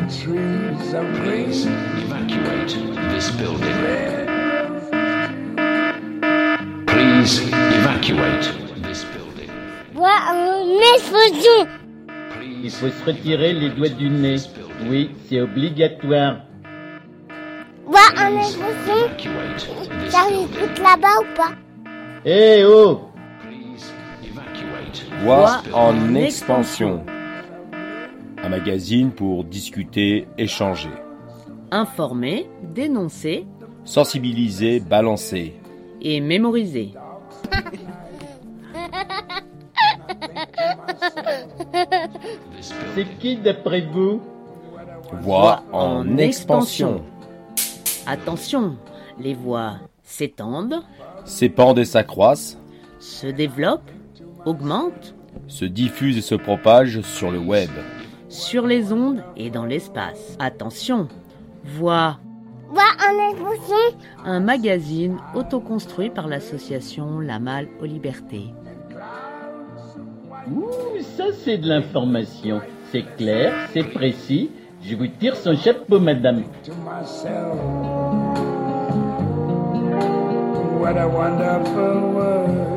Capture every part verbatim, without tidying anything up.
trees of Please evacuate this building. Please evacuate this building. Voix en explosion. Il faut se retirer les doigts du nez. Oui, c'est obligatoire. Voix en explosion. Ça écoute là-bas ou pas? Eh oh! Voix en expansion. Un magazine pour discuter, échanger. Informer, dénoncer Sensibiliser, balancer. et mémoriser. C'est qui d'après vous? Voix en expansion. Attention, les voix s'étendent, S'épandent et s'accroissent, se développent, augmentent se diffusent et se propagent sur le web. sur les ondes et dans l'espace. Attention, voix, Voix en explosion. un magazine autoconstruit par l'association La Malle aux Libertés. Ouh, ça c'est de l'information. C'est clair, c'est précis. Je vous tire son chapeau, madame. to myself. What a wonderful world.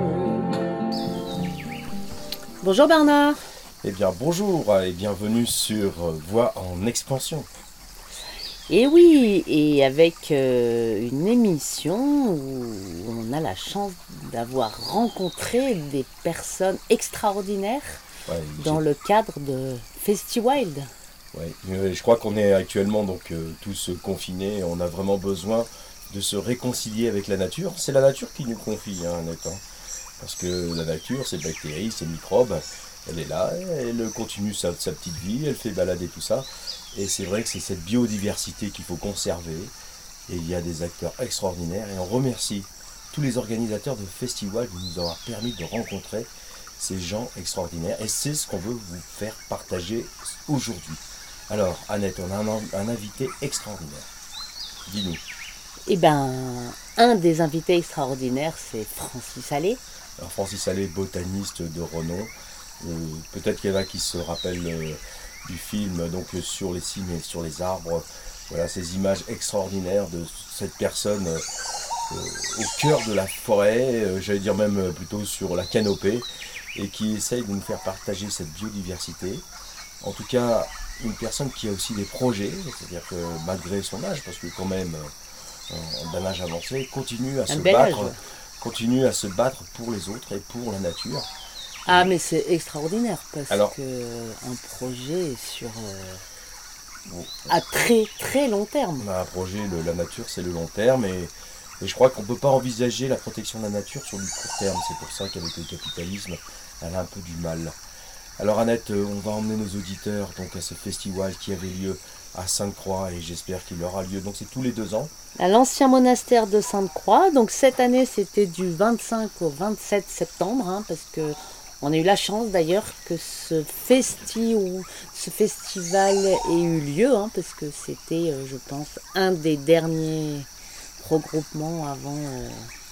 Bonjour Bernard. Eh bien bonjour et bienvenue sur Voix en expansion. Et oui, et avec euh, une émission où on a la chance d'avoir rencontré des personnes extraordinaires Ouais, dans le cadre de FestiWild. Ouais, euh, je crois qu'on est actuellement donc euh, tous confinés. On a vraiment besoin de se réconcilier avec la nature. C'est la nature qui nous confie, hein, Annette, hein. Parce que la nature, ces bactéries, ces microbes, elle est là, elle continue sa, sa petite vie, elle fait balader tout ça. Et c'est vrai que c'est cette biodiversité qu'il faut conserver. Et il y a des acteurs extraordinaires. Et on remercie tous les organisateurs de FestiWild de nous avoir permis de rencontrer ces gens extraordinaires. Et c'est ce qu'on veut vous faire partager aujourd'hui. Alors, Annette, on a un, un invité extraordinaire. Dis-nous. Eh ben, un des invités extraordinaires, c'est Francis Allais. Alors, Francis Allais, botaniste de renom. Euh, peut-être qu'il y en a qui se rappellent euh, du film donc euh, sur les cygnes et sur les arbres. Voilà, ces images extraordinaires de cette personne euh, euh, au cœur de la forêt, euh, j'allais dire même euh, plutôt sur la canopée, et qui essaye de nous faire partager cette biodiversité. En tout cas, une personne qui a aussi des projets, c'est-à-dire que malgré son âge, parce que quand même, euh, d'un âge avancé, continue à Un se bel battre, âge. continue à se battre pour les autres et pour la nature. Ah, mais c'est extraordinaire parce Alors- que un projet sur euh, à très très long terme. On a un projet, le- la nature, c'est le long terme, et, et je crois qu'on ne peut pas envisager la protection de la nature sur du court terme. C'est pour ça qu'avec le capitalisme, elle a un peu du mal. Alors Annette, euh, on va emmener nos auditeurs donc à ce festival qui avait lieu à Sainte-Croix, et j'espère qu'il aura lieu. Donc c'est tous les deux ans. À l'ancien monastère de Sainte-Croix. Donc cette année, c'était du vingt-cinq au vingt-sept septembre, hein, parce que on a eu la chance d'ailleurs que ce festi ou ce festival ait eu lieu, hein, parce que c'était, euh, je pense, un des derniers regroupements avant. euh,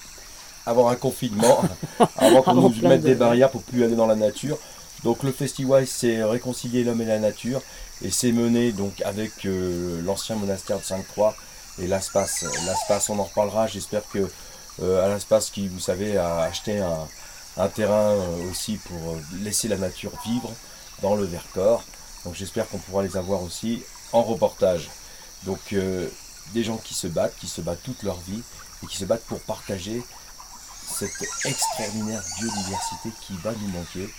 Avoir un confinement, avant qu'on Avant nous plein mette de- des barrières pour plus aller dans la nature. Donc le festival, c'est réconcilier l'homme et la nature, et c'est mené donc avec euh, l'ancien monastère de Sainte-Croix et l'Aspace. L'Aspace, on en reparlera. J'espère que euh, à l'Aspace, qui, vous savez, a acheté un, un terrain euh, aussi pour euh, laisser la nature vivre dans le Vercors. Donc j'espère qu'on pourra les avoir aussi en reportage. Donc euh, des gens qui se battent, qui se battent toute leur vie et qui se battent pour partager cette extraordinaire biodiversité qui va nous manquer.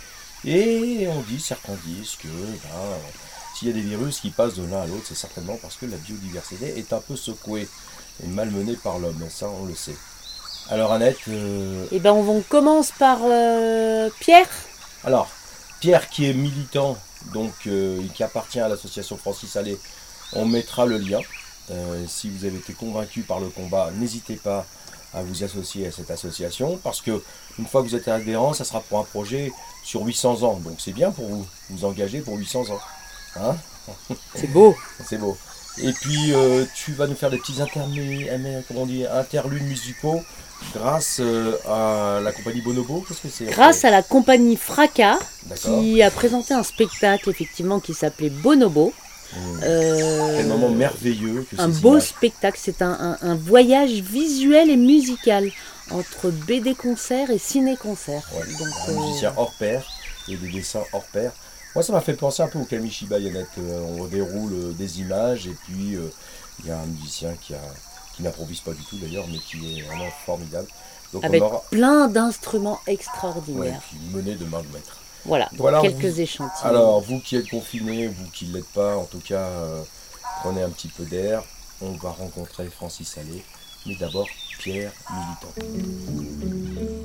Et on dit, certains disent que ben, s'il y a des virus qui passent de l'un à l'autre, c'est certainement parce que la biodiversité est un peu secouée et malmenée par l'homme, et ça on le sait. Alors Annette, euh, Eh ben, on commence par euh, Pierre. alors Pierre qui est militant, donc euh, qui appartient à l'association Francis Allais, on mettra le lien. Euh, si vous avez été convaincu par le combat, n'hésitez pas à vous associer à cette association, parce que une fois que vous êtes adhérent, ça sera pour un projet sur huit cents ans, donc c'est bien pour vous, vous engager pour huit cents ans. Hein? C'est beau. C'est beau. Et puis euh, tu vas nous faire des petits intermi- euh, comment on dit, interludes musicaux grâce euh, à la compagnie Bonobo. Qu'est-ce que c'est? Grâce à la compagnie Fracas, D'accord. qui a présenté un spectacle effectivement qui s'appelait Bonobo. Euh, Quel moment merveilleux que un ces beau images. spectacle, c'est un, un- un voyage visuel et musical entre B D-concert et ciné-concert. Ouais, Donc, un euh, musicien hors pair et des dessins hors pair. Moi, ça m'a fait penser un peu au Kamishiba Yannette. Euh, on déroule euh, des images et puis euh, il y a un musicien qui, a, qui n'improvise pas du tout d'ailleurs, mais qui est vraiment formidable. Donc avec on aura plein d'instruments ouais, extraordinaires. puis mené de main de maître. Voilà, donc Voilà, quelques vous- échantillons. Alors, vous qui êtes confinés, vous qui ne l'êtes pas, en tout cas, euh, prenez un petit peu d'air. On va rencontrer Francis Allais, mais d'abord Pierre Militant.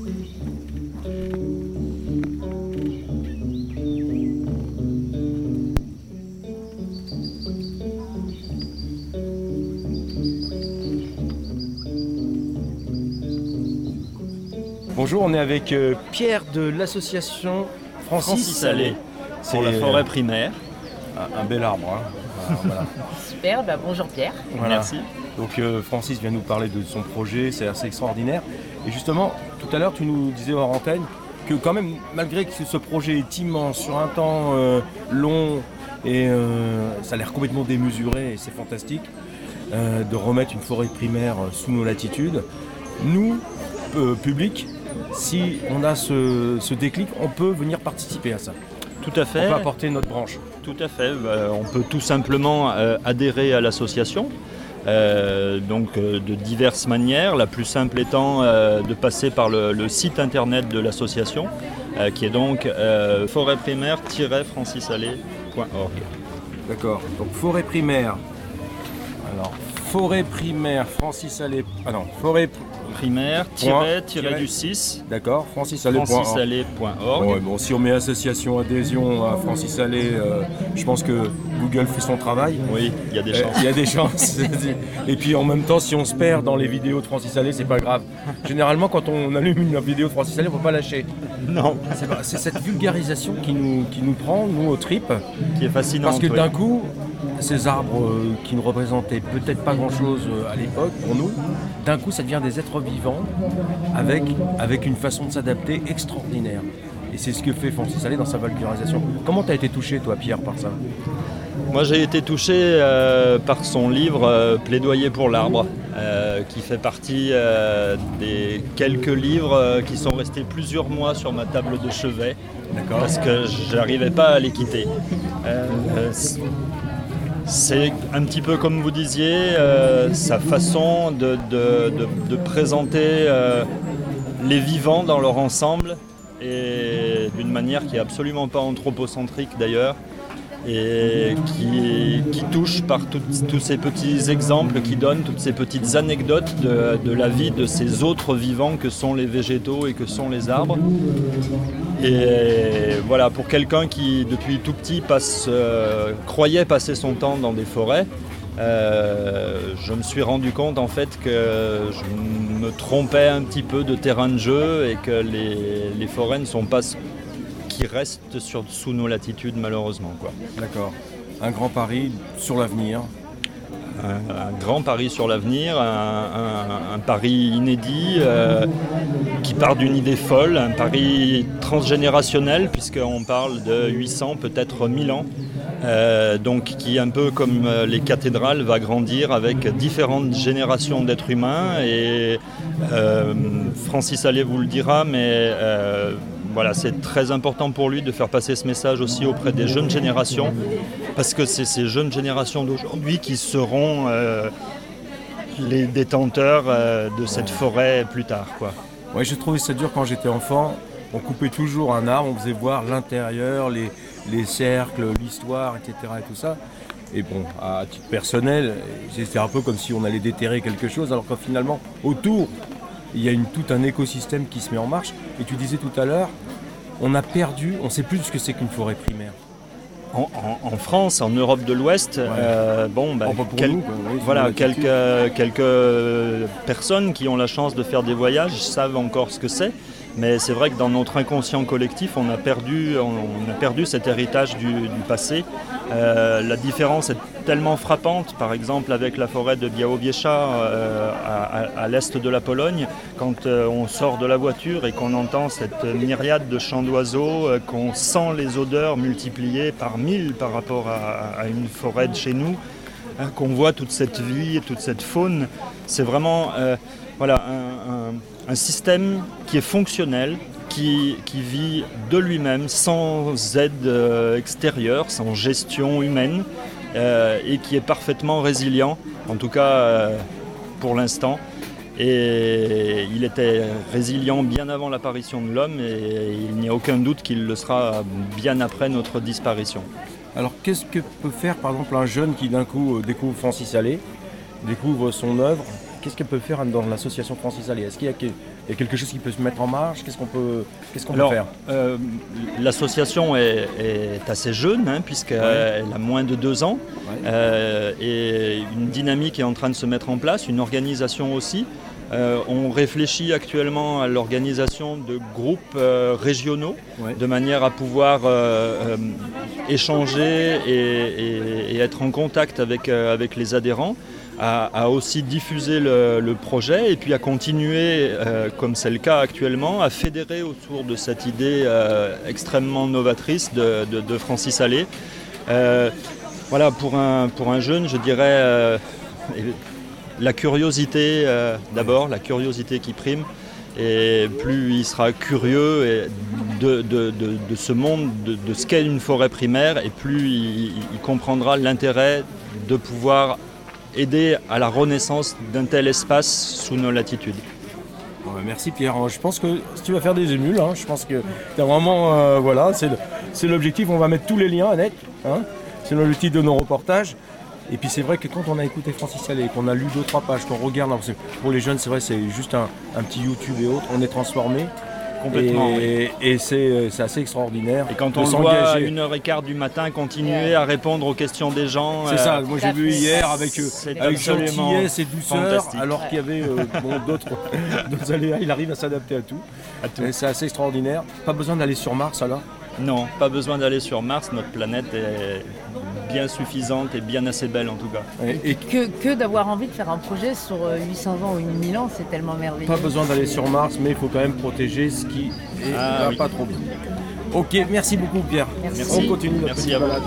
Bonjour, on est avec euh, Pierre de l'association Francis, Francis Allais, C'est pour la forêt primaire. un, un bel arbre. Hein. Voilà, voilà. Super, bah bonjour Pierre. Voilà. Merci. Donc euh, Francis vient nous parler de son projet, c'est assez extraordinaire. Et justement, tout à l'heure, tu nous disais hors antenne que quand même, malgré que ce projet est immense, sur un temps euh, long, et euh, ça a l'air complètement démesuré, et c'est fantastique, euh, de remettre une forêt primaire sous nos latitudes, nous, euh, public, si on a ce, ce déclic, on peut venir participer à ça. Tout à On fait. peut apporter notre branche. Tout à fait. Euh, on peut tout simplement euh, adhérer à l'association. euh, donc euh, de diverses manières. La plus simple étant euh, de passer par le, le site internet de l'association, euh, qui est donc euh, forêt primaire tiret francis allais point org. D'accord. Donc forêt primaire. Alors forêt primaire Francis Allais. Ah non, forêt Primaire tiret tiret du six D'accord, francis allais point org. francis allais point org. Ouais, bon, si on met association adhésion à Francis Allais, euh, je pense que Google fait son travail. Oui, il y a des Euh, chances. Il y a des chances. Et puis en même temps, si on se perd dans les vidéos de Francis Allais, c'est pas grave. Généralement, quand on allume une vidéo de Francis Allais, on ne peut pas lâcher. Non, C'est pas- C'est cette vulgarisation qui nous, qui nous prend, nous, aux tripes. qui est fascinant. Parce que d'un coup, ces arbres euh, qui ne représentaient peut-être pas grand-chose euh, à l'époque pour nous, d'un coup, ça devient des êtres vivants avec, avec une façon de s'adapter extraordinaire. Et c'est ce que fait Francis Allais dans sa vulgarisation. Comment tu as été touché, toi, Pierre, par ça? Moi, j'ai été touché euh, par son livre euh, Plaidoyer pour l'arbre, euh, qui fait partie euh, des quelques livres euh, qui sont restés plusieurs mois sur ma table de chevet, D'accord. parce que j'arrivais pas à les quitter. Euh, euh, c- c'est un petit peu comme vous disiez, euh, sa façon de, de- de- de présenter euh, les vivants dans leur ensemble, et d'une manière qui est absolument pas anthropocentrique d'ailleurs, et qui, qui touche par tout- tous ces petits exemples, qui donne toutes ces petites anecdotes de, de la vie de ces autres vivants que sont les végétaux et que sont les arbres. Et voilà, pour quelqu'un qui depuis tout petit passe, euh, croyait passer son temps dans des forêts, euh, je me suis rendu compte en fait que je me trompais un petit peu de terrain de jeu, et que les, les forêts ne sont pas ce qui restent sur, sous nos latitudes malheureusement, quoi. D'accord. Un grand pari sur l'avenir. Un, un grand pari sur l'avenir, un, un- un pari inédit euh, qui part d'une idée folle, un pari transgénérationnel, puisqu'on parle de huit cents, peut-être mille ans, euh, donc qui, un peu comme euh, les cathédrales, va grandir avec différentes générations d'êtres humains. Et euh, Francis Allais vous le dira, mais euh, voilà, c'est très important pour lui de faire passer ce message aussi auprès des jeunes générations, parce que c'est ces jeunes générations d'aujourd'hui qui seront euh, les détenteurs euh, de cette forêt plus tard, quoi. Ouais, je trouvais ça dur quand j'étais enfant. On coupait toujours un arbre, on faisait voir l'intérieur, les, les cercles, l'histoire, et cetera et tout ça. Et bon, à titre personnel, c'était un peu comme si on allait déterrer quelque chose, alors que finalement, autour, il y a une, tout un écosystème qui se met en marche. Et tu disais tout à l'heure, on a perdu, on ne sait plus ce que c'est qu'une forêt primaire. En, en- en France, en Europe de l'Ouest, euh, bon, bah, Enfin, pour quel- nous, quoi, oui, sur voilà, nos latitudes. quelques, quelques personnes qui ont la chance de faire des voyages savent encore ce que c'est. Mais c'est vrai que dans notre inconscient collectif, on a perdu, on a perdu cet héritage du, du passé. Euh, la différence est tellement frappante, par exemple avec la forêt de Białowieża euh, à, à, à l'est de la Pologne, quand euh, on sort de la voiture et qu'on entend cette myriade de chants d'oiseaux, euh, qu'on sent les odeurs multipliées par mille par rapport à, à une forêt de chez nous, hein, qu'on voit toute cette vie, toute cette faune. C'est vraiment euh, voilà, un, un, un système qui est fonctionnel, qui, qui vit de lui-même, sans aide euh, extérieure, sans gestion humaine, euh, et qui est parfaitement résilient, en tout cas euh, pour l'instant. Et il était résilient bien avant l'apparition de l'homme, et il n'y a aucun doute qu'il le sera bien après notre disparition. Alors qu'est-ce que peut faire par exemple un jeune qui d'un coup découvre Francis Allais, découvre son œuvre? Qu'est-ce qu'elle peut faire dans l'association Francis Allais? Est-ce qu'il y a, il y a quelque chose qui peut se mettre en marche? Qu'est-ce qu'on peut, qu'est-ce qu'on Alors, peut faire euh, l'association est, est assez jeune, hein, puisqu'elle ouais. a moins de deux ans, ouais. euh, et une dynamique est en train de se mettre en place, une organisation aussi. Euh, on réfléchit actuellement à l'organisation de groupes euh, régionaux, ouais. de manière à pouvoir euh, euh, échanger et, et, et être en contact avec, euh, avec les adhérents. À, à aussi diffuser le, le projet et puis à continuer, euh, comme c'est le cas actuellement, à fédérer autour de cette idée euh, extrêmement novatrice de, de, de Francis Allais. Euh, voilà, pour un, pour un jeune, je dirais euh, la curiosité euh, d'abord, la curiosité qui prime. Et plus il sera curieux de, de, de, de ce monde, de, de ce qu'est une forêt primaire, et plus il, il comprendra l'intérêt de pouvoir aider à la renaissance d'un tel espace sous nos latitudes. Bon, merci Pierre, je pense que si tu vas faire des émules, hein, je pense que tu as vraiment, euh, voilà, c'est, le, c'est l'objectif, on va mettre tous les liens, Annette, hein, c'est l'objectif de nos reportages. Et puis c'est vrai que quand on a écouté Francis Allais, qu'on a lu deux, trois pages, qu'on regarde, parce que pour les jeunes c'est vrai, c'est juste un, un petit YouTube et autres, on est transformé. Complètement, et, oui. et c'est, c'est assez extraordinaire. Et quand on le voit à une heure quinze du matin continuer à répondre aux questions des gens. C'est euh, ça, moi j'ai vu hier avec, avec gentillesse et douceur, fantastique. Alors qu'il y avait euh, bon, d'autres, d'autres aléas, il arrive à s'adapter à tout. À tout. Et c'est assez extraordinaire. Pas besoin d'aller sur Mars alors ? Non, pas besoin d'aller sur Mars, notre planète est bien suffisante et bien assez belle en tout cas. Et, et que, que d'avoir envie de faire un projet sur huit cents ans ou mille ans, c'est tellement merveilleux. Pas besoin d'aller sur Mars, mais il faut quand même protéger ce qui est ah, oui. pas trop bien. Ok, merci beaucoup Pierre. Merci. On continue notre merci à balade.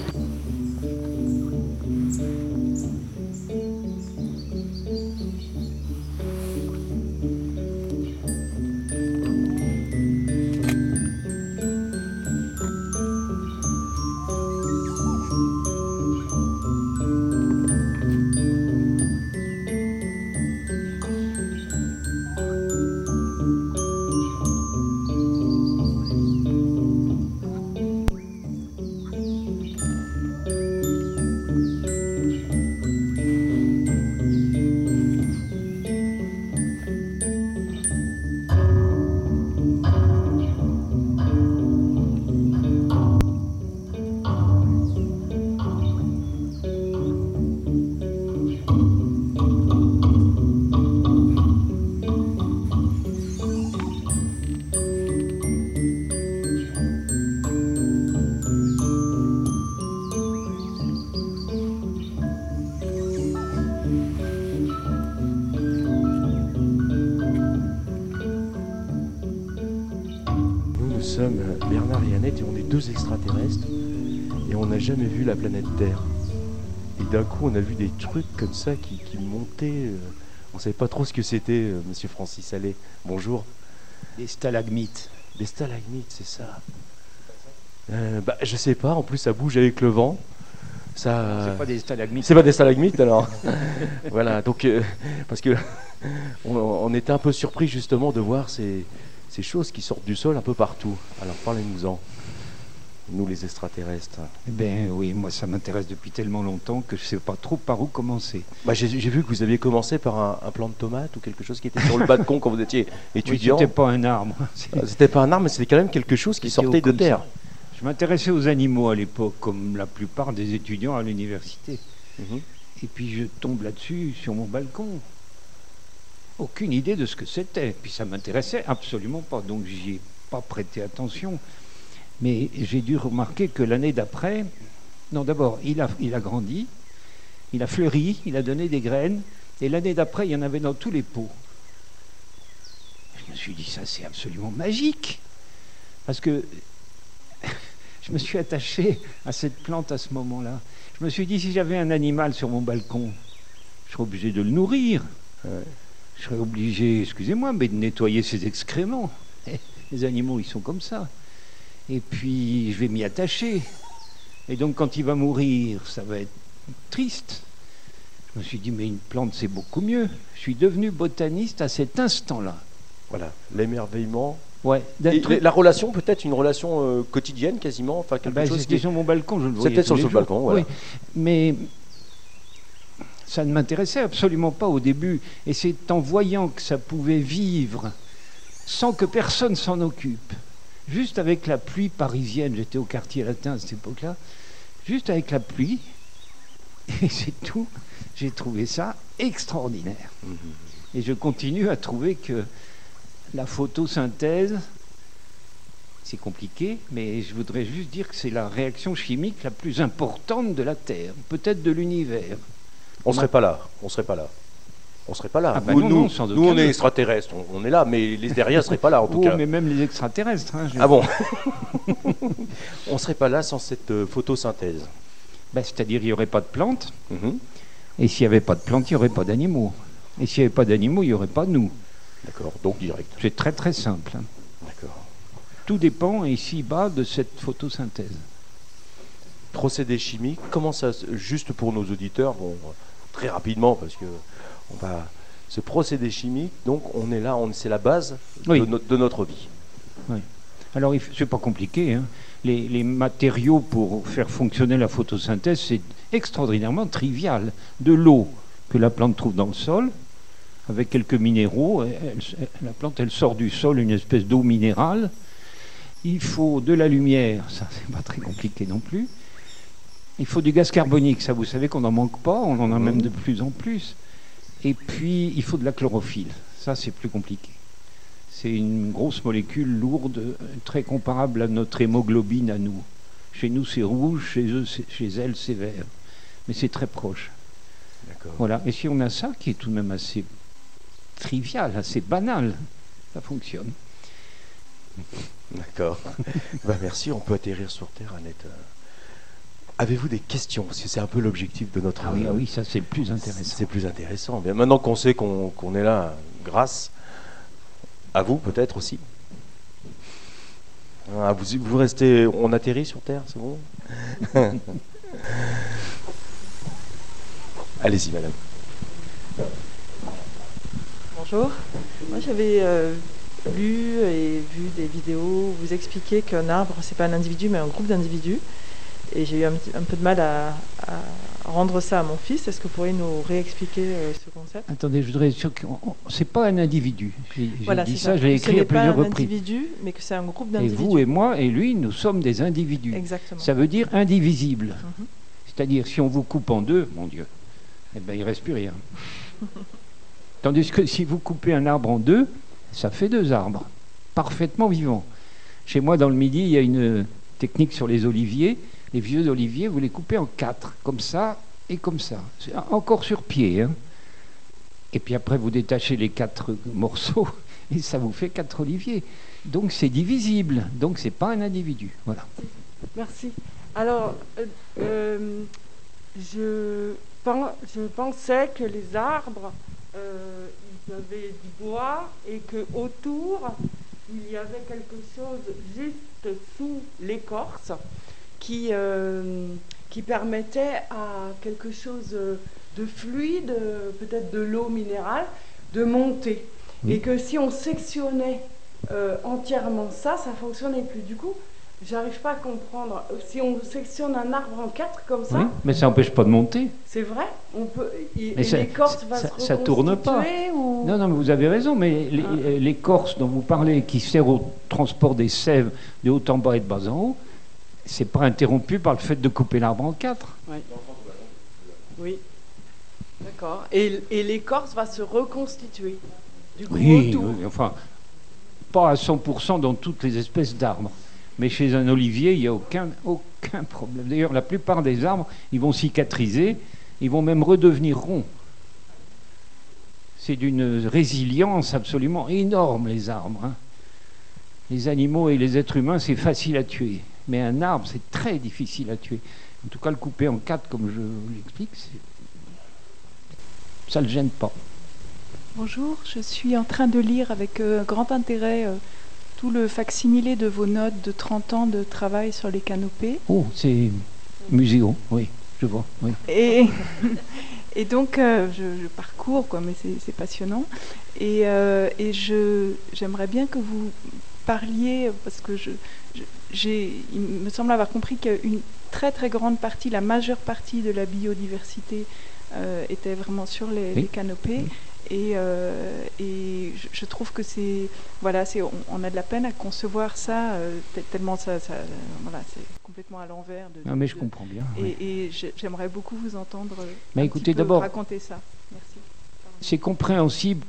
Bernard et Annette, et on est deux extraterrestres et on n'a jamais vu la planète Terre. Et d'un coup, on a vu des trucs comme ça qui, qui montaient. Euh, on ne savait pas trop ce que c'était, euh, monsieur Francis Allais. Bonjour. Des stalagmites. Des stalagmites, c'est ça. Euh, bah, je sais pas, en plus ça bouge avec le vent. Ça... C'est pas des stalagmites. C'est pas des stalagmites alors. Voilà, donc euh, parce que on, on était un peu surpris justement de voir ces, ces choses qui sortent du sol un peu partout. Alors parlez-nous-en, nous les extraterrestres. Eh ben oui, moi ça m'intéresse depuis tellement longtemps que je sais pas trop par où commencer. Bah, j'ai, j'ai vu que vous aviez commencé par un, un plant de tomate ou quelque chose qui était sur le balcon quand vous étiez étudiant. Oui, c'était pas un arbre. C'était pas un arbre, mais c'était quand même quelque chose qui c'était sortait de terre. Ça. Je m'intéressais aux animaux à l'époque, comme la plupart des étudiants à l'université. Mmh. Et puis je tombe là-dessus sur mon balcon. aucune idée de ce que c'était. Puis ça m'intéressait absolument pas, donc j'y ai pas prêté attention. Mais j'ai dû remarquer que l'année d'après, non d'abord, il a, il a grandi, il a fleuri, il a donné des graines, et l'année d'après, il y en avait dans tous les pots. Je me suis dit, ça c'est absolument magique, parce que je me suis attaché à cette plante à ce moment-là. Je me suis dit, si j'avais un animal sur mon balcon, je serais obligé de le nourrir. Ouais. Je serais obligé, excusez-moi, mais de nettoyer ses excréments. Les animaux, ils sont comme ça. Et puis, je vais m'y attacher. Et donc, quand il va mourir, ça va être triste. Je me suis dit, mais une plante, c'est beaucoup mieux. Je suis devenu botaniste à cet instant-là. Voilà, l'émerveillement. Ouais, et truc... La relation, peut-être une relation euh, quotidienne, quasiment, enfin quelque ben, chose. C'était qui... sur mon balcon, je le voyais. C'était sur le balcon, voilà. Oui, mais ça ne m'intéressait absolument pas au début. Et c'est en voyant que ça pouvait vivre sans que personne s'en occupe, juste avec la pluie parisienne. J'étais au quartier latin à cette époque-là. Juste avec la pluie, et c'est tout. J'ai trouvé ça extraordinaire. Mmh. Et je continue à trouver que la photosynthèse, c'est compliqué, mais je voudrais juste dire que c'est la réaction chimique la plus importante de la Terre, peut-être de l'univers. On ne serait pas là, on serait pas là. On serait pas là. Ah ben nous, non, nous, non, sans nous on est doute. extraterrestres, on, on est là, mais les derrière ne seraient pas là en tout oh, cas. Mais même les extraterrestres. Hein, je... Ah bon. On ne serait pas là sans cette euh, photosynthèse. Ben, c'est-à-dire qu'il n'y aurait pas de plantes, mm-hmm. Et s'il n'y avait pas de plantes, il n'y aurait pas d'animaux. Et s'il n'y avait pas d'animaux, il n'y aurait pas de nous. D'accord, donc direct. C'est très très simple. Hein. D'accord. Tout dépend ici-bas de cette photosynthèse. Procédé chimique, comment ça, juste pour nos auditeurs, bon, très rapidement, parce que on va, ce procédé chimique, donc on est là, on, c'est la base oui. de, no, de notre vie. Oui. Alors, c'est pas compliqué. Hein. Les, les matériaux pour faire fonctionner la photosynthèse, c'est extraordinairement trivial. De l'eau que la plante trouve dans le sol, avec quelques minéraux, elle, elle, la plante, elle sort du sol une espèce d'eau minérale. Il faut de la lumière, ça c'est pas très compliqué non plus. Il faut du gaz carbonique, ça vous savez qu'on n'en manque pas, on en a mmh. même de plus en plus. Et puis il faut de la chlorophylle, ça c'est plus compliqué. C'est une grosse molécule lourde, très comparable à notre hémoglobine à nous. Chez nous c'est rouge, chez eux, c'est, chez elle c'est vert. Mais c'est très proche. D'accord. Voilà. Et si on a ça, qui est tout de même assez trivial, assez banal, ça fonctionne. D'accord. Ben merci, on peut atterrir sur Terre, Annette. Avez-vous des questions? Parce que c'est un peu l'objectif de notre... Ah oui, ah oui, ça c'est plus intéressant. C'est plus intéressant. Bien, maintenant qu'on sait qu'on, qu'on est là, grâce à vous peut-être aussi. Ah, vous, vous restez... On atterrit sur Terre, c'est bon? Allez-y, madame. Bonjour. Moi, j'avais euh, lu et vu des vidéos où vous expliquez qu'un arbre, c'est pas un individu, mais un groupe d'individus. Et j'ai eu un, un peu de mal à, à rendre ça à mon fils. Est-ce que vous pourriez nous réexpliquer euh, ce concept? Attendez, je voudrais être sûr que c'est pas un individu. J'ai, voilà, j'ai dit ça, ça, je l'ai écrit à plusieurs reprises. Ce n'est pas un individu, mais que c'est un groupe d'individus. Et vous et moi et lui, nous sommes des individus. Exactement. Ça veut dire indivisible. Mm-hmm. C'est-à-dire, si on vous coupe en deux, mon Dieu, eh ben, il ne reste plus rien. Tandis que si vous coupez un arbre en deux, ça fait deux arbres, parfaitement vivants. Chez moi, dans le Midi, il y a une technique sur les oliviers. Les vieux oliviers, vous les coupez en quatre, comme ça et comme ça. C'est encore sur pied. Hein. Et puis après, vous détachez les quatre morceaux et ça vous fait quatre oliviers. Donc c'est divisible. Donc c'est pas un individu. Voilà. Merci. Alors, euh, euh, je, pen, je pensais que les arbres, euh, ils avaient du bois et qu'autour, il y avait quelque chose juste sous l'écorce qui, euh, qui permettait à quelque chose de fluide, peut-être de l'eau minérale, de monter. Oui. Et que si on sectionnait euh, entièrement ça, ça ne fonctionnait plus. Du coup, j'arrive pas à comprendre. Si on sectionne un arbre en quatre comme ça... Oui, mais ça n'empêche pas de monter. C'est vrai, on peut, et, mais et ça, l'écorce va ça, se ça tourne pas. Ou... Non, non, mais vous avez raison, mais ah. l'écorce dont vous parlez, qui sert au transport des sèves de haut en bas et de bas en haut, c'est pas interrompu par le fait de couper l'arbre en quatre. Oui. Oui. D'accord. Et, et l'écorce va se reconstituer du coup, Oui, autour. oui, enfin, pas à cent pour cent dans toutes les espèces d'arbres. Mais chez un olivier, il n'y a aucun, aucun problème. D'ailleurs, la plupart des arbres, ils vont cicatriser, ils vont même redevenir ronds. C'est d'une résilience absolument énorme, les arbres. Hein. Les animaux et les êtres humains, c'est facile à tuer. Mais un arbre, c'est très difficile à tuer. En tout cas, le couper en quatre, comme je vous l'explique, c'est... ça ne le gêne pas. Bonjour, je suis en train de lire avec euh, grand intérêt euh, tout le facsimilé de vos notes de trente ans de travail sur les canopées. Oh, c'est muséo, oui, je vois. Oui. Et, et donc, euh, je, je parcours, quoi, mais c'est, c'est passionnant. Et, euh, et je, j'aimerais bien que vous parliez, parce que je, je, j'ai, il me semble avoir compris qu'une très très grande partie, la majeure partie de la biodiversité euh, était vraiment sur les, Oui. les canopées. Oui. Et, euh, et je, je trouve que c'est, voilà, c'est, on, on a de la peine à concevoir ça, euh, tellement ça, ça euh, voilà, c'est complètement à l'envers. De, Ah, mais je de- comprends bien. Et, oui. et j'ai- j'aimerais beaucoup vous entendre euh, Mais un écoutez, petit peu d'abord- raconter ça. Merci. C'est compréhensible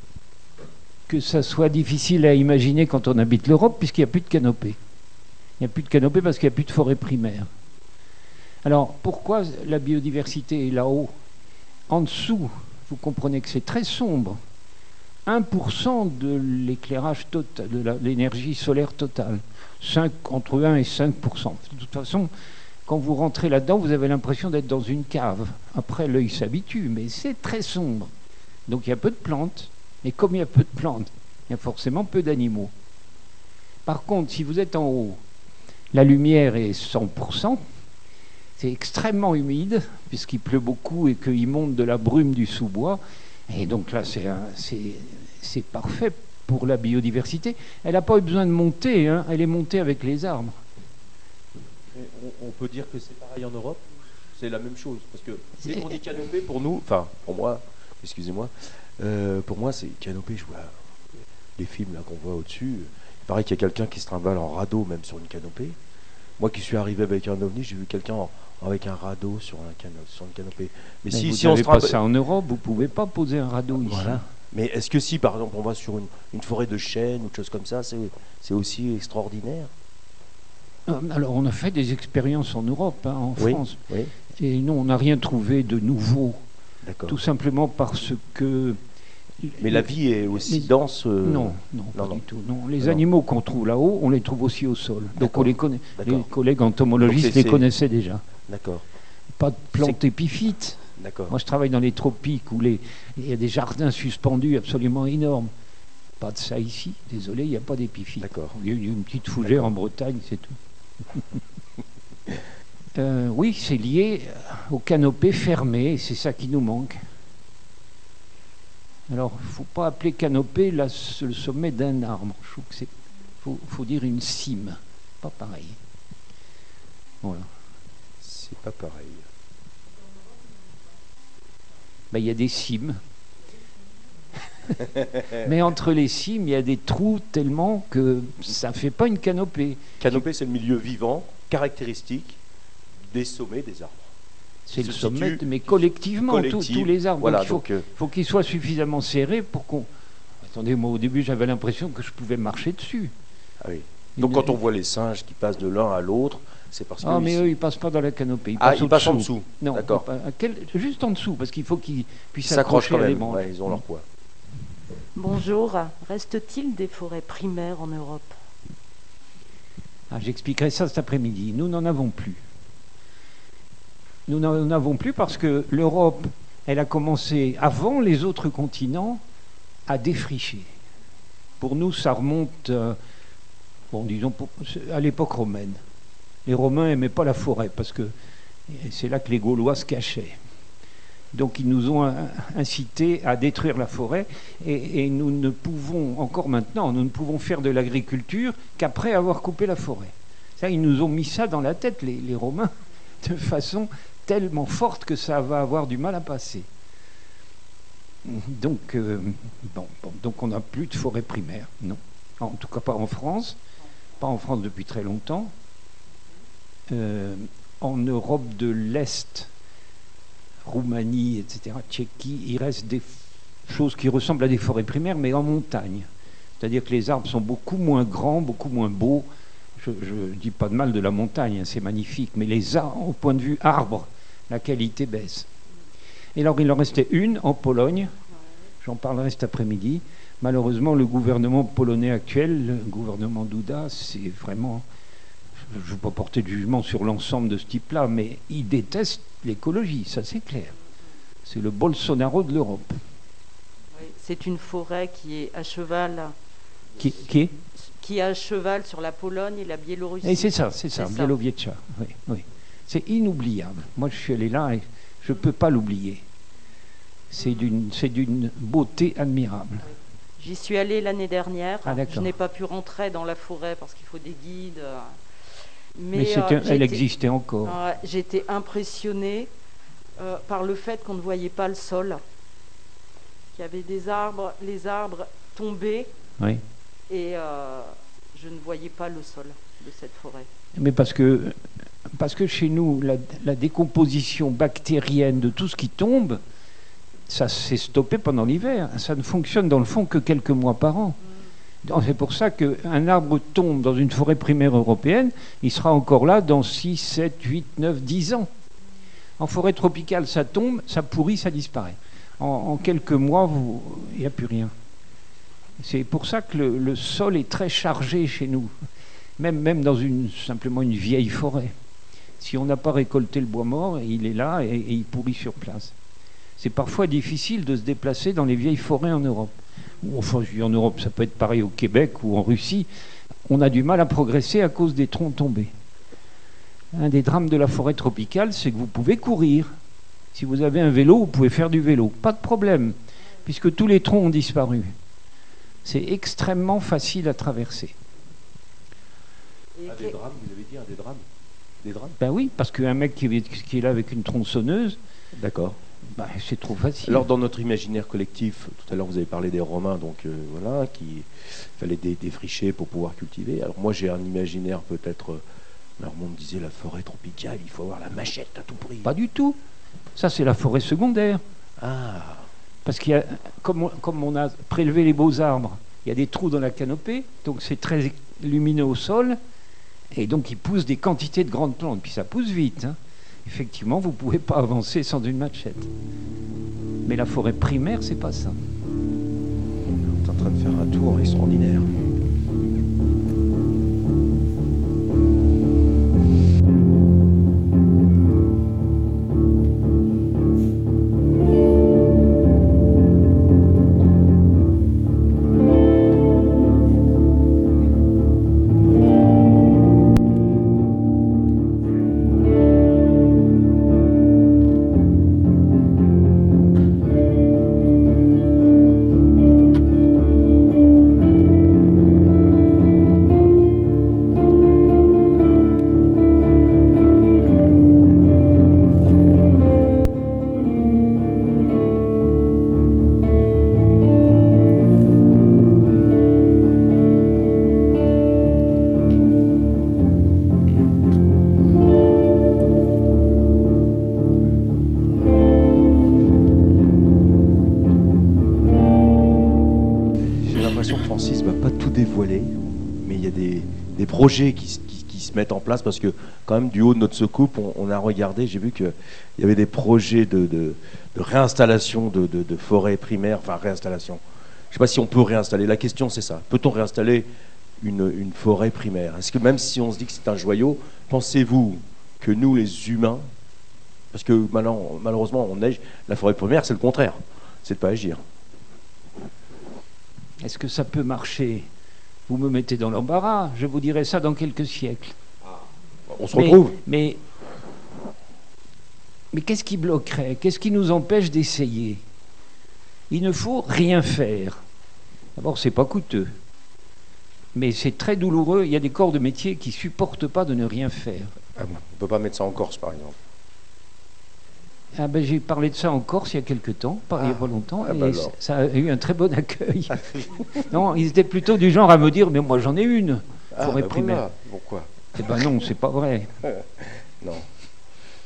que ça soit difficile à imaginer quand on habite l'Europe, puisqu'il n'y a plus de canopée. Il n'y a plus de canopée parce qu'il n'y a plus de forêt primaire. Alors, pourquoi la biodiversité est là-haut? En dessous, vous comprenez que c'est très sombre. un pour cent de l'éclairage total, de la- l'énergie solaire totale. cinq, entre un et cinq pour cent. De toute façon, quand vous rentrez là-dedans, vous avez l'impression d'être dans une cave. Après, l'œil s'habitue, mais c'est très sombre. Donc il y a peu de plantes. Et comme il y a peu de plantes, il y a forcément peu d'animaux. Par contre, si vous êtes en haut, la lumière est cent pour cent. C'est extrêmement humide, puisqu'il pleut beaucoup et qu'il monte de la brume du sous-bois. Et donc là, c'est, un- c'est, c'est parfait pour la biodiversité. Elle n'a pas eu besoin de monter, hein. Elle est montée avec les arbres. Et on, on peut dire que c'est pareil en Europe? C'est la même chose? Parce que dès C'est- qu'on dit canopée, pour nous, enfin, pour moi, excusez-moi, euh, pour moi, c'est canopée, je vois les films là qu'on voit au-dessus. Il paraît qu'il y a quelqu'un qui se trimballe en radeau, même sur une canopée. Moi qui suis arrivé avec un ovni, j'ai vu quelqu'un en- avec un radeau sur, un cano, sur une canopée. Mais, Mais si, vous si on n'avez se pas trimballe- ça en Europe, vous ne pouvez pas poser un radeau ici. Voilà. Mais est-ce que si, par exemple, on va sur une, une forêt de chênes ou de choses comme ça, c'est, c'est aussi extraordinaire? Euh, Alors, on a fait des expériences en Europe, hein, en Oui, France. oui. Et non, on n'a rien trouvé de nouveau. D'accord. Tout simplement parce que... Mais la vie est aussi les- dense euh, Non, non, non, pas non. du tout. Non. Les Non. animaux qu'on trouve là-haut, on les trouve aussi au sol. Donc D'accord. on les connaît. D'accord. Les collègues entomologistes Donc c'est- les c'est- connaissaient déjà. D'accord. Pas de plantes épiphytes. D'accord. Moi, je travaille dans les tropiques où les... il y a des jardins suspendus absolument énormes. Pas de ça ici. Désolé, il n'y a pas d'épiphytes. D'accord. Il y a une petite fougère en Bretagne, c'est tout. Euh, oui, c'est lié aux canopées fermées, et c'est ça qui nous manque. Alors, il ne faut pas appeler canopée la- le sommet d'un arbre. Je trouve que c'est... faut, faut dire une cime. Pas pareil. Voilà. C'est pas pareil. Ben, il y a des cimes. Mais entre les cimes, il y a des trous tellement que ça ne fait pas une canopée. Canopée, c'est le milieu vivant, caractéristique des sommets des arbres. C'est Qui le se sommet, situe mais collectivement, tous- collective. tous les arbres. Voilà, Donc, il faut, donc, euh, faut qu'ils soient suffisamment serrés pour qu'on... Attendez, moi au début j'avais l'impression que je pouvais marcher dessus. Ah oui. Donc Une- quand on voit les singes qui passent de l'un à l'autre, c'est parce que... Ah, mais ils- eux, ils passent pas dans la canopée. Ils Ah, passent ils passent en au-dessous. dessous. Non, D'accord. pas- à quel- juste en dessous, parce qu'il faut qu'ils puissent Ils s'accrochent s'accrocher quand à les même. branches. Ouais, ils ont leur poids. Bonjour, reste-t-il des forêts primaires en Europe? Ah, j'expliquerai ça cet après-midi. Nous n'en avons plus. Nous n'en avons plus parce que l'Europe, elle a commencé avant les autres continents à défricher. Pour nous, ça remonte, euh, bon, disons, pour- à l'époque romaine. Les Romains n'aimaient pas la forêt parce que c'est là que les Gaulois se cachaient. Donc ils nous ont incité à détruire la forêt et, et nous ne pouvons, encore maintenant, nous ne pouvons faire de l'agriculture qu'après avoir coupé la forêt. Ça, ils nous ont mis ça dans la tête, les, les Romains, de façon tellement forte que ça va avoir du mal à passer. Donc, euh, bon, bon, donc on n'a plus de forêt primaire, non. En tout cas pas en France, pas en France depuis très longtemps. Euh, en Europe de l'Est, Roumanie, et cetera, Tchéquie, il reste des choses qui ressemblent à des forêts primaires, mais en montagne. C'est-à-dire que les arbres sont beaucoup moins grands, beaucoup moins beaux. Je ne dis pas de mal de la montagne, hein, c'est magnifique, mais les arbres, au point de vue arbre, la qualité baisse. Et alors, il en restait une en Pologne, j'en parlerai cet après-midi. Malheureusement, le gouvernement polonais actuel, le gouvernement Duda, c'est vraiment... Je ne veux pas porter de jugement sur l'ensemble de ce type-là, mais il déteste l'écologie, ça c'est clair. C'est le Bolsonaro de l'Europe. Oui, c'est une forêt qui est à cheval... Qui, qui est qui est à cheval sur la Pologne et la Biélorussie. Et c'est ça, c'est ça, Biélowiecza. Oui, oui. C'est inoubliable. Moi, je suis allé là et je ne peux pas l'oublier. C'est d'une, c'est d'une beauté admirable. J'y suis allée l'année dernière. Ah, je n'ai pas pu rentrer dans la forêt parce qu'il faut des guides. Mais, Mais c'était, euh, elle existait encore. Euh, j'étais impressionnée euh, par le fait qu'on ne voyait pas le sol. Qu'il y avait des arbres, les arbres tombaient. Oui. Et euh, je ne voyais pas le sol de cette forêt. Mais parce que, parce que chez nous, la, la décomposition bactérienne de tout ce qui tombe, ça s'est stoppé pendant l'hiver. Ça ne fonctionne dans le fond que quelques mois par an. Donc c'est pour ça qu'un arbre tombe dans une forêt primaire européenne, il sera encore là dans six, sept, huit, neuf, dix ans. En forêt tropicale, ça tombe, ça pourrit, ça disparaît. En, en quelques mois, il n'y a plus rien. C'est pour ça que le, le sol est très chargé chez nous, même, même dans une, simplement une vieille forêt. Si on n'a pas récolté le bois mort, il est là et, et il pourrit sur place. C'est parfois difficile de se déplacer dans les vieilles forêts en Europe. Enfin, je dis en Europe, ça peut être pareil au Québec ou en Russie. On a du mal à progresser à cause des troncs tombés. Un des drames de la forêt tropicale, c'est que vous pouvez courir. Si vous avez un vélo, vous pouvez faire du vélo. Pas de problème, puisque tous les troncs ont disparu. C'est extrêmement facile à traverser. Ah, des drames, vous avez dit, hein, des drames Des drames Ben oui, parce qu'un mec qui est, qui est là avec une tronçonneuse, d'accord. Ben, c'est trop facile. Alors, dans notre imaginaire collectif, tout à l'heure, vous avez parlé des Romains, donc euh, voilà, qu'il fallait dé défricher pour pouvoir cultiver. Alors, moi, j'ai un imaginaire peut-être... Euh, alors, on me disait la forêt tropicale, il faut avoir la machette à tout prix. Pas du tout. Ça, c'est la forêt secondaire. Ah. Parce qu'il y a, comme on, comme on a prélevé les beaux arbres, il y a des trous dans la canopée, donc c'est très lumineux au sol, et donc il pousse des quantités de grandes plantes, puis ça pousse vite. Hein. Effectivement, vous ne pouvez pas avancer sans une machette. Mais la forêt primaire, c'est pas ça. On est en train de faire un tour extraordinaire. Projets qui, qui, qui se mettent en place parce que quand même du haut de notre soucoupe on, on a regardé, j'ai vu qu'il y avait des projets de, de, de réinstallation de, de, de forêts primaires, enfin réinstallation, je ne sais pas si on peut réinstaller, la question c'est ça, peut-on réinstaller une, une forêt primaire? Est-ce que même si on se dit que c'est un joyau, pensez-vous que nous les humains, parce que maintenant, malheureusement on neige, la forêt primaire c'est le contraire, c'est de ne pas agir. Est-ce que ça peut marcher? Vous me mettez dans l'embarras, je vous dirai ça dans quelques siècles. On se retrouve. Mais, mais, mais qu'est-ce qui bloquerait? Qu'est-ce qui nous empêche d'essayer? Il ne faut rien faire. D'abord, c'est pas coûteux. Mais c'est très douloureux. Il y a des corps de métier qui ne supportent pas de ne rien faire. Ah bon, on ne peut pas mettre ça en Corse, par exemple. Ah ben, j'ai parlé de ça en Corse il y a quelque temps, pas, ah, il n'y a pas longtemps, ah et ben ça a eu un très bon accueil. Non, ils étaient plutôt du genre à me dire, mais moi j'en ai une, ah, forêt ben primaire. Voilà. Pourquoi? Eh ben non, c'est pas vrai. Non.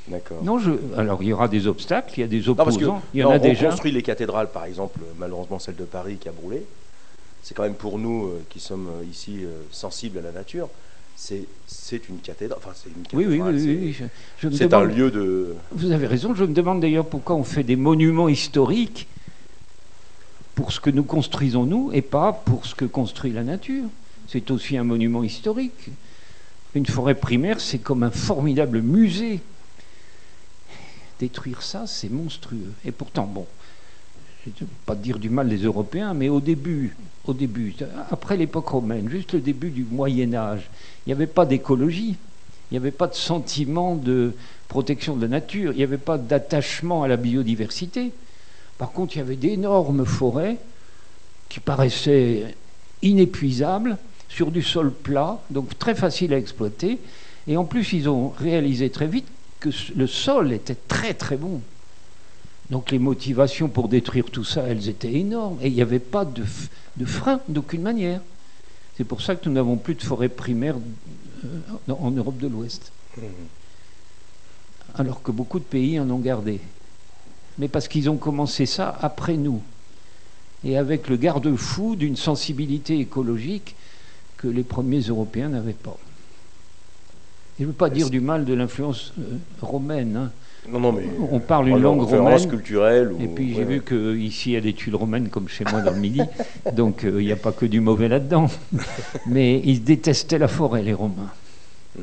D'accord. Non, je... alors il y aura des obstacles, il y a des Non, parce que, opposants, il y en non, a on déjà. construit les cathédrales, par exemple, malheureusement celle de Paris qui a brûlé. C'est quand même pour nous euh, qui sommes euh, ici euh, sensibles à la nature. C'est c'est une cathédrale. Enfin, c'est une Oui, oui, cathédrale. oui, c'est- oui, je- je me C'est demande- un lieu de. Vous avez raison, je me demande d'ailleurs pourquoi on fait des monuments historiques pour ce que nous construisons nous et pas pour ce que construit la nature. C'est aussi un monument historique. Une forêt primaire, c'est comme un formidable musée. Détruire ça, c'est monstrueux. Et pourtant, bon, je ne veux pas dire du mal des Européens, mais au début, au début, après l'époque romaine, juste le début du Moyen-Âge, il n'y avait pas d'écologie, il n'y avait pas de sentiment de protection de la nature, il n'y avait pas d'attachement à la biodiversité. Par contre, il y avait d'énormes forêts qui paraissaient inépuisables, sur du sol plat, donc très facile à exploiter. Et en plus, ils ont réalisé très vite que le sol était très très bon. Donc les motivations pour détruire tout ça, elles étaient énormes. Et il n'y avait pas de, de frein d'aucune manière. C'est pour ça que nous n'avons plus de forêt primaire euh, en Europe de l'Ouest. Mmh. Alors que beaucoup de pays en ont gardé. Mais parce qu'ils ont commencé ça après nous. Et avec le garde-fou d'une sensibilité écologique que les premiers Européens n'avaient pas. Et je ne veux pas dire du mal de l'influence euh, romaine. Hein. Non, non, mais on parle une en langue référence romaine. culturelle ou- Et puis j'ai ouais, vu qu'ici il y a des tuiles romaines comme chez moi dans le Midi. Donc il n'y a pas que du mauvais là-dedans. Mais ils détestaient la forêt, les Romains. Mhm.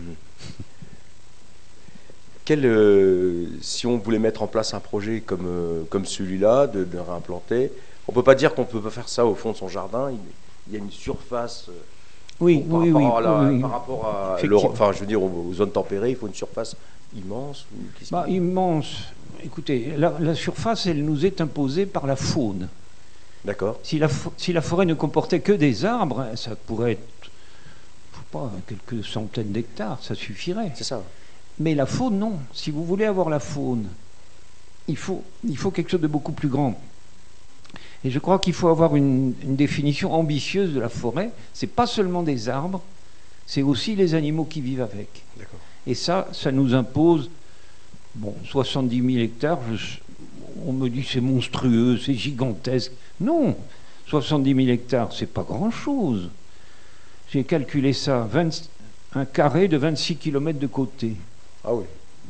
Quel, euh, si on voulait mettre en place un projet comme, euh, comme celui-là, de, de réimplanter, on ne peut pas dire qu'on ne peut pas faire ça au fond de son jardin. Il, il y a une surface. euh, Oui, par, oui, rapport oui, à la- oui. par rapport à Effectivement. l'Europe- enfin, je veux dire, aux, aux zones tempérées, il faut une surface immense. Ou qu'est-ce Bah, qui- immense. Écoutez, la, la surface, elle nous est imposée par la faune. D'accord. Si la, fo- si la forêt ne comportait que des arbres, ça pourrait être, je sais pas, quelques centaines d'hectares, ça suffirait. C'est ça. Mais la faune, non. Si vous voulez avoir la faune, il faut, il faut quelque chose de beaucoup plus grand. Et je crois qu'il faut avoir une, une définition ambitieuse de la forêt. C'est pas seulement des arbres, c'est aussi les animaux qui vivent avec. D'accord. Et ça, ça nous impose, bon, soixante-dix mille hectares. Je- on me dit c'est monstrueux, c'est gigantesque. Non, soixante-dix mille hectares, c'est pas grand-chose. J'ai calculé ça, vingt, un carré de vingt-six kilomètres de côté. Ah oui.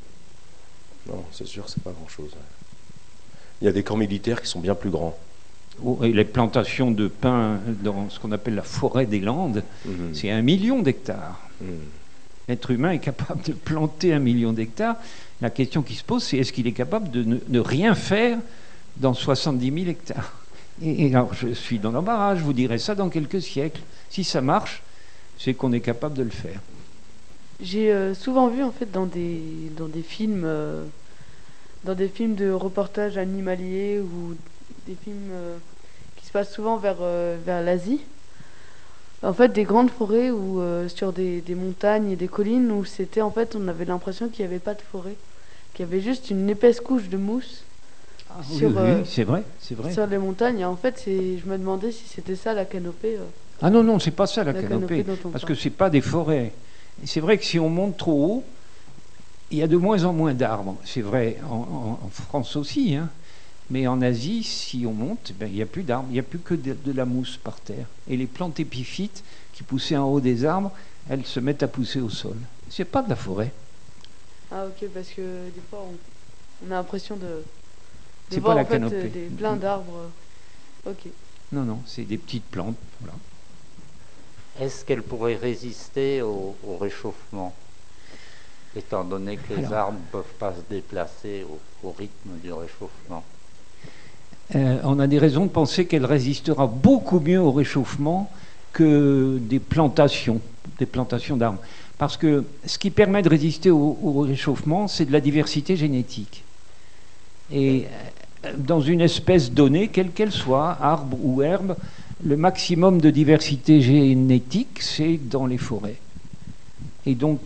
Non, c'est sûr, c'est pas grand-chose. Il y a des camps militaires qui sont bien plus grands. Oh, et les plantations de pins dans ce qu'on appelle la forêt des Landes, Mhm. c'est un million d'hectares. Mhm. L'être humain est capable de planter un million d'hectares. La question qui se pose, c'est est-ce qu'il est capable de ne, ne rien faire dans soixante-dix mille hectares? Et, et alors, je suis dans l'embarras, je vous dirai ça dans quelques siècles. Si ça marche, c'est qu'on est capable de le faire. J'ai euh, souvent vu en fait dans des dans des films euh, dans des films de reportages animaliers ou des films euh, qui se passent souvent vers euh, vers l'Asie. En fait, des grandes forêts ou euh, sur des, des montagnes et des collines où c'était en fait on avait l'impression qu'il n'y avait pas de forêt, qu'il y avait juste une épaisse couche de mousse Oui, sur oui, euh, c'est vrai, c'est vrai. sur les montagnes. Et en fait, c'est je me demandais si c'était ça la canopée. euh. Ah non, non, c'est pas ça la, La canopée, canopée dont on parce parle. que c'est pas des forêts. Et c'est vrai que si on monte trop haut, il y a de moins en moins d'arbres. C'est vrai en, en- en France aussi, hein. Mais en Asie, si on monte, ben, il n'y a plus d'arbres, il n'y a plus que de, de la mousse par terre. Et les plantes épiphytes qui poussaient en haut des arbres, elles se mettent à pousser au sol. C'est pas de la forêt. Ah ok, parce que des fois on, on a l'impression de, de C'est voir pas la en fait, canopée. euh, des, plein d'arbres. Ok. Non, non, c'est des petites plantes. Voilà. Est-ce qu'elle pourrait résister au, au réchauffement, étant donné que les Alors. arbres ne peuvent pas se déplacer au, au rythme du réchauffement? Euh, on a des raisons de penser qu'elle résistera beaucoup mieux au réchauffement que des plantations, des plantations d'arbres. Parce que ce qui permet de résister au, au réchauffement, c'est de la diversité génétique. Et euh, dans une espèce donnée, quelle qu'elle soit, arbre ou herbe, le maximum de diversité génétique, c'est dans les forêts. Et donc,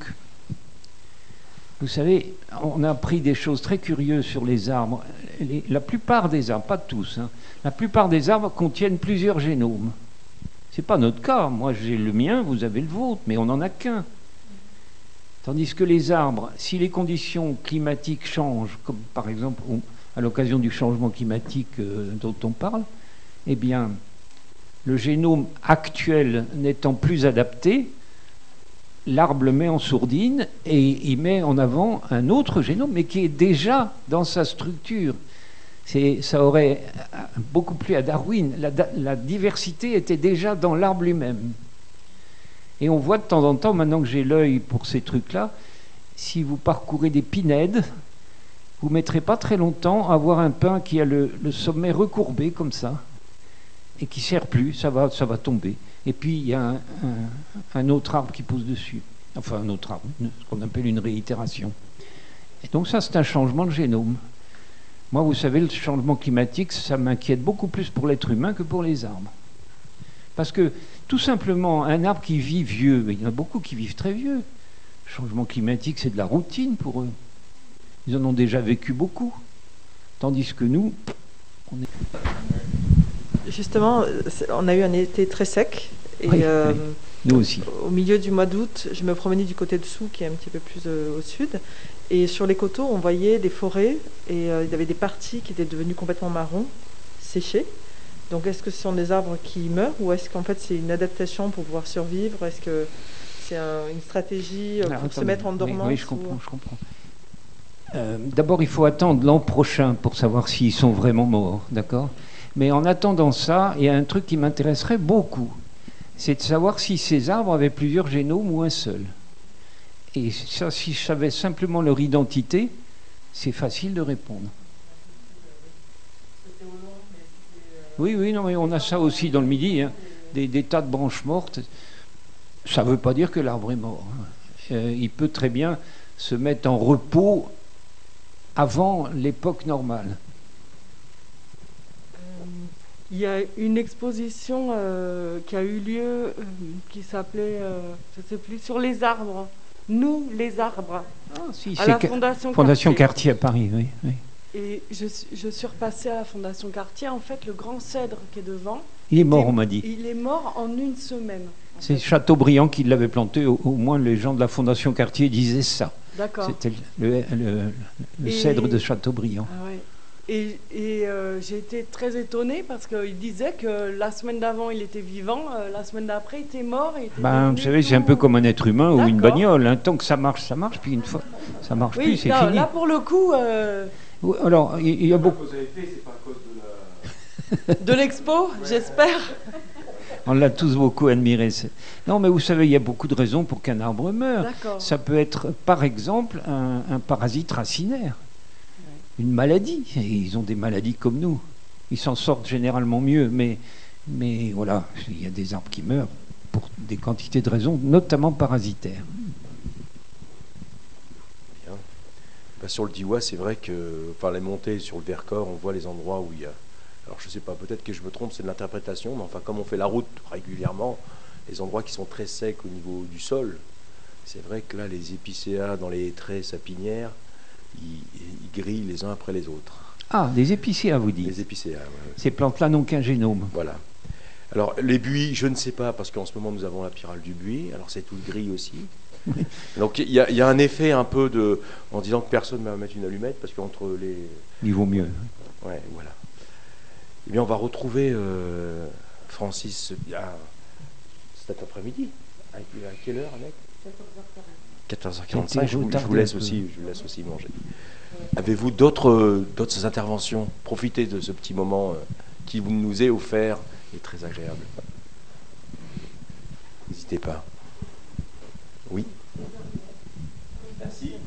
vous savez, on a appris des choses très curieuses sur les arbres. Les- la plupart des arbres, pas tous, hein, la plupart des arbres contiennent plusieurs génomes. C'est pas notre cas. Moi, j'ai le mien, vous avez le vôtre, mais on n'en a qu'un. Tandis que les arbres, si les conditions climatiques changent, comme par exemple à l'occasion du changement climatique euh, dont on parle, eh bien, le génome actuel n'étant plus adapté, l'arbre le met en sourdine et il met en avant un autre génome, mais qui est déjà dans sa structure. C'est, ça aurait beaucoup plu à Darwin. La, la diversité était déjà dans l'arbre lui-même. Et on voit de temps en temps, maintenant que j'ai l'œil pour ces trucs-là, si vous parcourez des pinèdes, vous ne mettrez pas très longtemps à voir un pin qui a le, le sommet recourbé comme ça, et qui ne sert plus, ça va, ça va tomber. Et puis il y a un, un, un autre arbre qui pousse dessus. Enfin un autre arbre, ce qu'on appelle une réitération. Et donc ça, c'est un changement de génome. Moi, vous savez, le changement climatique, ça m'inquiète beaucoup plus pour l'être humain que pour les arbres. Parce que, tout simplement, un arbre qui vit vieux, il y en a beaucoup qui vivent très vieux. Le changement climatique, c'est de la routine pour eux. Ils en ont déjà vécu beaucoup. Tandis que nous, on est... Justement, on a eu un été très sec. Et oui, euh, oui. Nous aussi. Au milieu du mois d'août, je me promenais du côté de Sous, qui est un petit peu plus euh, au sud. Et sur les coteaux, on voyait des forêts. Et euh, il y avait des parties qui étaient devenues complètement marron, séchées. Donc est-ce que ce sont des arbres qui meurent ou est-ce qu'en fait c'est une adaptation pour pouvoir survivre? Est-ce que c'est un, une stratégie pour Alors, se mettre en dormance? Oui, oui je comprends. Ou... je comprends. Euh, d'abord, il faut attendre l'an prochain pour savoir s'ils sont vraiment morts, d'accord? Mais en attendant ça, il y a un truc qui m'intéresserait beaucoup. C'est de savoir si ces arbres avaient plusieurs génomes ou un seul. Et ça, si je savais simplement leur identité, c'est facile de répondre. Oui, oui, non, mais on a ça aussi dans le Midi, hein, des, des tas de branches mortes. Ça ne veut pas dire que l'arbre est mort. Euh, il peut très bien se mettre en repos avant l'époque normale. Euh, il y a une exposition euh, qui a eu lieu, euh, qui s'appelait, euh, je ne sais plus, sur les arbres. Nous, les arbres. Ah, si, à la Fondation, Fondation Cartier. Cartier à Paris, oui. oui. Et je, je suis repassée à la Fondation Cartier. En fait, le grand cèdre qui est devant... Il est mort, on m'a dit. Il est mort en une semaine. C'est fait. Chateaubriand qui l'avait planté. Au, au moins, les gens de la Fondation Cartier disaient ça. D'accord. C'était le, le, le cèdre de Chateaubriand. Ah ouais. Et, et euh, j'ai été très étonnée parce qu'il disait que la semaine d'avant, il était vivant. Euh, la semaine d'après, il était mort. Il était ben, vous savez, tout... c'est un peu comme un être humain ou une bagnole. Hein. Tant que ça marche, ça marche. Puis une fois, ça marche oui, plus, c'est là, fini. Là, pour le coup... Euh... Alors, il y a beaucoup... De l'expo, j'espère. On l'a tous beaucoup admiré. Non, mais vous savez, il y a beaucoup de raisons pour qu'un arbre meure. Ça peut être, par exemple, un, un parasite racinaire, ouais. Une maladie. Et ils ont des maladies comme nous. Ils s'en sortent généralement mieux, mais, mais voilà, il y a des arbres qui meurent pour des quantités de raisons, notamment parasitaires. Bah, sur le Diois, c'est vrai que, enfin, les montées sur le Vercors, on voit les endroits où il y a. Alors, je sais pas, peut-être que je me trompe, c'est de l'interprétation, mais enfin, comme on fait la route régulièrement, les endroits qui sont très secs au niveau du sol, c'est vrai que là, les épicéas dans les traits sapinières, ils, ils grillent les uns après les autres. Ah, des épicéas, vous dites? Les épicéas, oui. Ces plantes-là n'ont qu'un génome. Voilà. Alors, les buis, je ne sais pas, parce qu'en ce moment, nous avons la pyrale du buis, alors c'est tout gris aussi. Donc il y, y a un effet un peu de, en disant que personne ne va mettre une allumette parce qu'entre les... Il vaut mieux. Ouais, voilà. Eh bien, on va retrouver euh, Francis à cet après-midi. À, à quelle heure, Annette? quatorze heures quarante-cinq. Je vous, je vous laisse aussi, je vous laisse aussi manger. Avez-vous d'autres, d'autres interventions? Profitez de ce petit moment euh, qui vous nous est offert et très agréable. N'hésitez pas. Oui. Merci.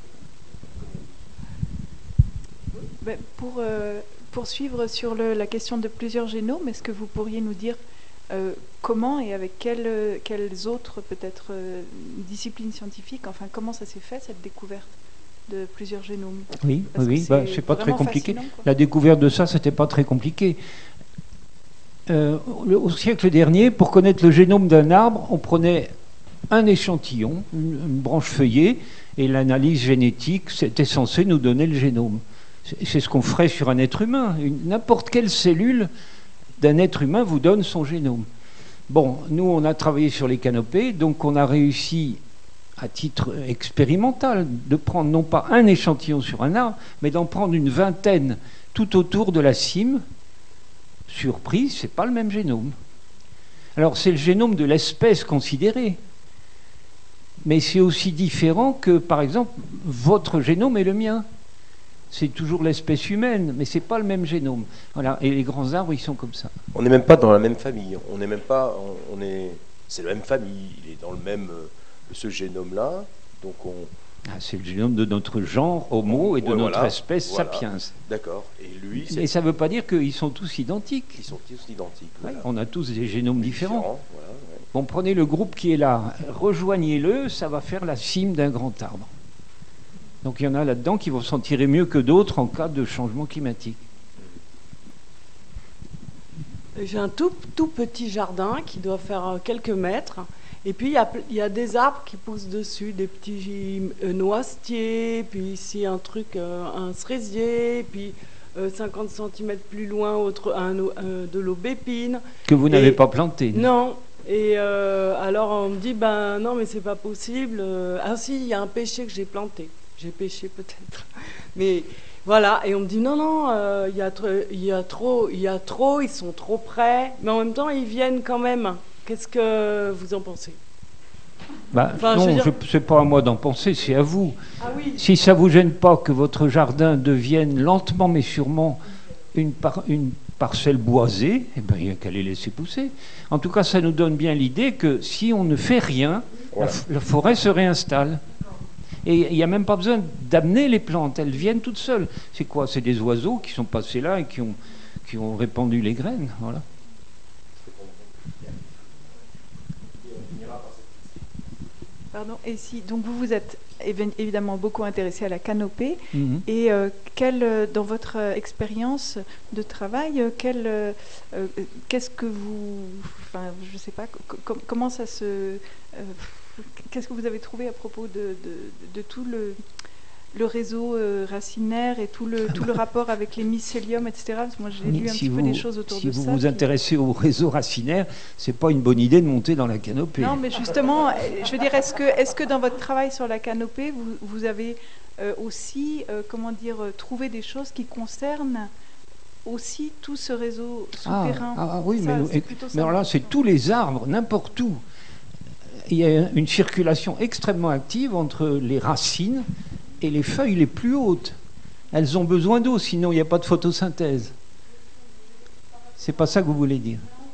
Ben, pour euh, poursuivre sur le, la question de plusieurs génomes, est-ce que vous pourriez nous dire euh, comment et avec quelles, quelles autres peut-être euh, disciplines scientifiques, enfin comment ça s'est fait cette découverte de plusieurs génomes? Oui, Parce oui, bah, c'est pas très compliqué. La découverte de ça, c'était pas très compliqué. Euh, au siècle dernier, pour connaître le génome d'un arbre, on prenait un échantillon, une, une branche feuillée, et l'analyse génétique, c'était censé nous donner le génome. C'est, c'est ce qu'on ferait sur un être humain. Une, n'importe quelle cellule d'un être humain vous donne son génome. Bon, nous, on a travaillé sur les canopées, donc on a réussi à titre expérimental, de prendre non pas un échantillon sur un arbre, mais d'en prendre une vingtaine tout autour de la cime. Surprise, c'est pas le même génome. Alors c'est le génome de l'espèce considérée, mais c'est aussi différent que, par exemple, votre génome et le mien. C'est toujours l'espèce humaine, mais c'est pas le même génome. Voilà. Et les grands arbres, ils sont comme ça. On n'est même pas dans la même famille. On n'est même pas. On, on est. C'est la même famille. Il est dans le même. Euh, ce génome-là. Donc on. Ah, c'est le génome de notre genre Homo et de ouais, notre voilà, espèce voilà. Sapiens. D'accord. Et lui. Mais ça ne veut pas dire qu'ils sont tous identiques. Ils sont tous identiques. Ouais, Voilà. on a tous des génomes différents. Différents, voilà, ouais. Bon, prenez le groupe qui est là, rejoignez-le, ça va faire la cime d'un grand arbre. Donc il y en a là-dedans qui vont s'en tirer mieux que d'autres en cas de changement climatique. J'ai un tout, tout petit jardin qui doit faire quelques mètres. Et puis il y a, il y a des arbres qui poussent dessus, des petits euh, noisetiers, puis ici un truc, euh, un cerisier, puis euh, cinquante centimètres plus loin autre, un, euh, de l'aubépine. Que vous Et, n'avez pas planté. Non. Et euh, alors on me dit, ben non mais c'est pas possible. Ah si, il y a un pêcher que j'ai planté. J'ai pêché peut-être. Mais voilà, et on me dit non, non, euh, il y a tr- il y a trop, il y a trop, ils sont trop près, mais en même temps ils viennent quand même. Qu'est-ce que vous en pensez? Bah, Enfin, non, je veux dire- je- c'est pas à moi d'en penser, c'est à vous. Ah oui. Si ça vous gêne pas que votre jardin devienne lentement mais sûrement une, par- une parcelle boisée, eh ben, il n'y a qu'à les laisser pousser. En tout cas, ça nous donne bien l'idée que si on ne fait rien, Voilà. la, f- la forêt se réinstalle. Et il n'y a même pas besoin d'amener les plantes, elles viennent toutes seules. C'est quoi? C'est des oiseaux qui sont passés là et qui ont, qui ont répandu les graines. Voilà. Pardon. Et si donc vous vous êtes évi- évidemment beaucoup intéressé à la canopée. Mhm. Et euh, quelle, euh, dans votre euh, expérience de travail, euh, quelle, euh, euh, qu'est-ce que vous, enfin, je sais pas, co- co- comment ça se, euh, qu'est-ce que vous avez trouvé à propos de, de, de tout le, le réseau euh, racinaire et tout le, tout le rapport avec les mycéliums, et cetera. Parce que moi, j'ai lu un Si petit vous, peu des choses autour si de vous ça. vous puis- intéressez au réseau racinaire, c'est pas une bonne idée de monter dans la canopée. Non, mais justement, euh, je veux dire, est-ce que, est-ce que dans votre travail sur la canopée, vous, vous avez euh, aussi, euh, comment dire, euh, trouvé des choses qui concernent aussi tout ce réseau Ah, souterrain? ah, ah oui, Ça, mais, c'est et- plutôt ça. mais alors là, c'est tous les arbres, n'importe où. Il y a une circulation extrêmement active entre les racines et les feuilles les plus hautes. Elles ont besoin d'eau, sinon il n'y a pas de photosynthèse. C'est pas ça que vous voulez dire.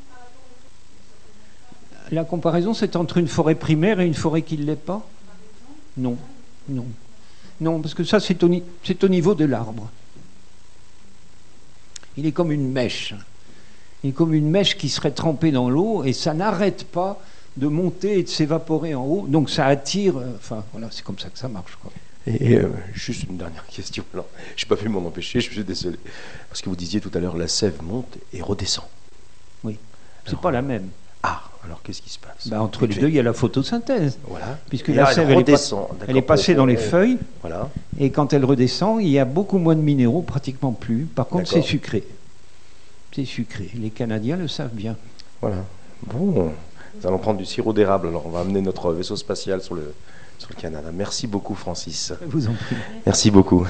La comparaison, c'est entre une forêt primaire et une forêt qui ne l'est pas? Non, non. Non, parce que ça, c'est au, ni- c'est au niveau de l'arbre. Il est comme une mèche. Il est comme une mèche qui serait trempée dans l'eau et ça n'arrête pas de monter et de s'évaporer en haut. Donc ça attire... euh, Enfin, voilà, c'est comme ça que ça marche, quoi. Et euh, juste une dernière question. Alors, je n'ai pas pu m'en empêcher, je suis désolé. Parce que vous disiez tout à l'heure, la sève monte et redescend. Oui, c'est Alors, pas la même. Ah, alors qu'est-ce qui se passe? Bah, entre les deux, il y a la photosynthèse. Voilà. Puisque Et la là, elle sève, elle, est, redescend, pas- d'accord, elle est passée dans les pour- feuilles. Voilà. Et quand elle redescend, il y a beaucoup moins de minéraux, pratiquement plus. Par contre, c'est D'accord. sucré. C'est sucré. Les Canadiens le savent bien. Voilà. Bon, nous allons prendre du sirop d'érable. Alors, on va amener notre vaisseau spatial sur le, sur le Canada. Merci beaucoup, Francis. Je vous en prie. Merci beaucoup.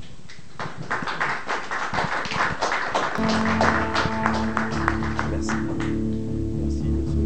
Merci. Merci.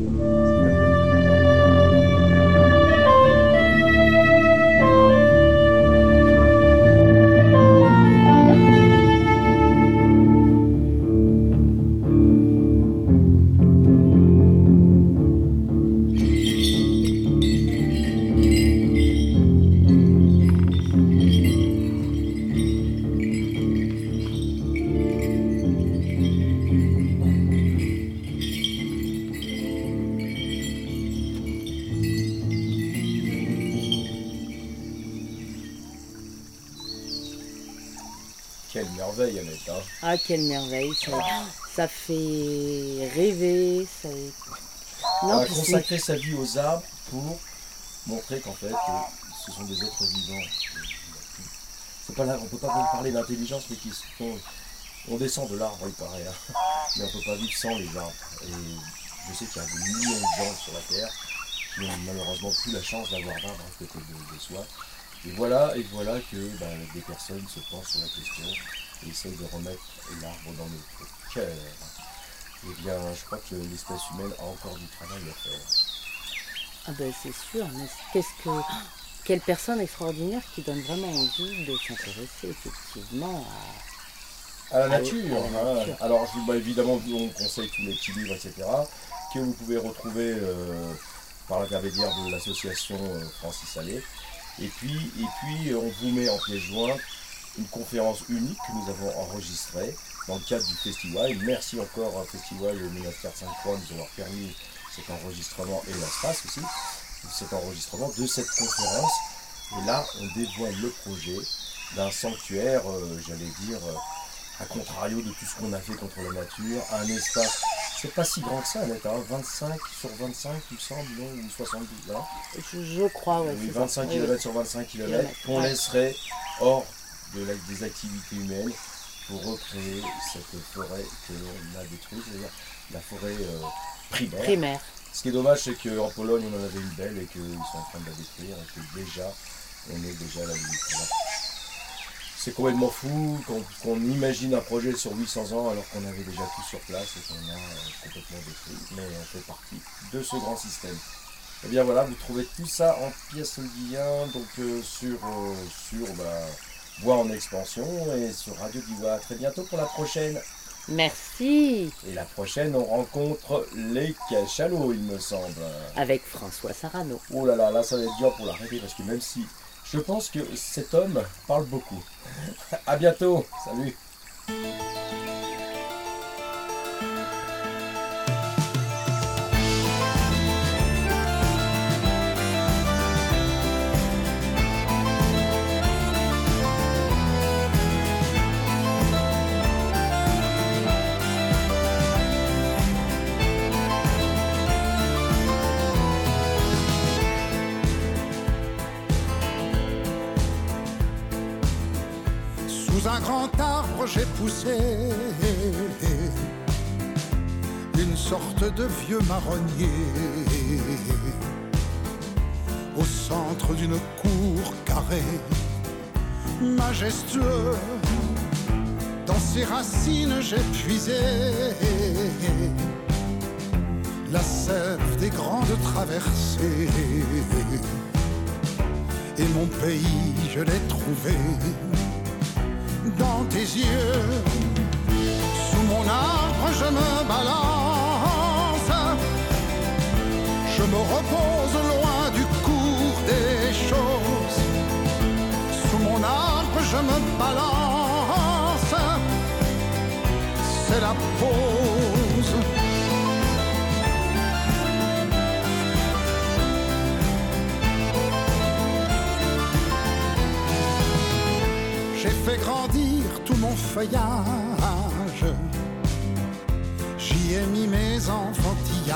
Quelle merveille, Annette. Hein. Ah, quelle merveille, ça, ça fait rêver. Ça... On Non, a puis c'est- consacré sa vie aux arbres pour montrer qu'en fait, que ce sont des êtres vivants. C'est pas là, on ne peut pas parler d'intelligence, mais qui sont... On descend de l'arbre, il paraît, hein. Mais on ne peut pas vivre sans les arbres. Et je sais qu'il y a des millions de gens sur la Terre qui n'ont malheureusement plus la chance d'avoir d'arbres à côté de, de soi. Et voilà, et voilà que bah, des personnes se penchent sur la question et essayent de remettre l'arbre dans notre cœur. Eh bien, je crois que l'espèce humaine a encore du travail à faire. Ah ben c'est sûr, mais qu'est-ce que... Quelle personne extraordinaire qui donne vraiment envie de s'intéresser effectivement à... À la nature. À la Voilà. nature. Alors je, bah, évidemment, on conseille tous les petits livres, et cetera, que vous pouvez retrouver euh, par l'intermédiaire de l'association euh, Francis Allais. Et puis, et puis, on vous met en pièce jointe une conférence unique que nous avons enregistrée dans le cadre du festival. Merci encore au festival au Monastère de Sainte-Croix de nous avoir permis cet enregistrement et l'espace aussi, cet enregistrement de cette conférence. Et là, on dévoile le projet d'un sanctuaire, euh, j'allais dire, euh, à contrario de tout ce qu'on a fait contre la nature, un espace, c'est pas si grand que ça, Annette, hein, vingt-cinq sur vingt-cinq, il me semble, non, ou soixante-douze, là. Je, je crois, ouais. Oui, c'est vingt-cinq ça. kilomètres Oui. sur vingt-cinq kilomètres, qu'on Ouais. laisserait hors de la- des activités humaines pour recréer cette forêt que l'on a détruite, c'est-à-dire la forêt euh, primaire. Primaire. Ce qui est dommage, c'est qu'en Pologne, on en avait une belle et qu'ils sont en train de la détruire et que déjà, on est déjà à la limite. Voilà. C'est complètement fou qu'on qu'on imagine un projet sur huit cents ans alors qu'on avait déjà tout sur place et qu'on a euh, complètement détruit. Mais on fait partie de ce grand système. Et bien voilà, vous trouvez tout ça en pièces Olguien, donc euh, sur, euh, sur bah, Voix en expansion et sur Radio Diva. À très bientôt pour la prochaine. Merci. Et la prochaine, on rencontre les cachalots, il me semble. Avec François Sarano. Oh là là, là ça va être dur pour l'arrêter parce que même si je pense que cet homme parle beaucoup. À bientôt, salut. Sous un grand arbre, j'ai poussé une sorte de vieux marronnier au centre d'une cour carrée, majestueux. Dans ses racines, j'ai puisé la sève des grandes traversées. Et mon pays, je l'ai trouvé dans tes yeux. Sous mon arbre je me balance, je me repose loin du cours des choses. Sous mon arbre je me balance, c'est la pause. J'ai fait grandir tout mon feuillage, j'y ai mis mes enfantillages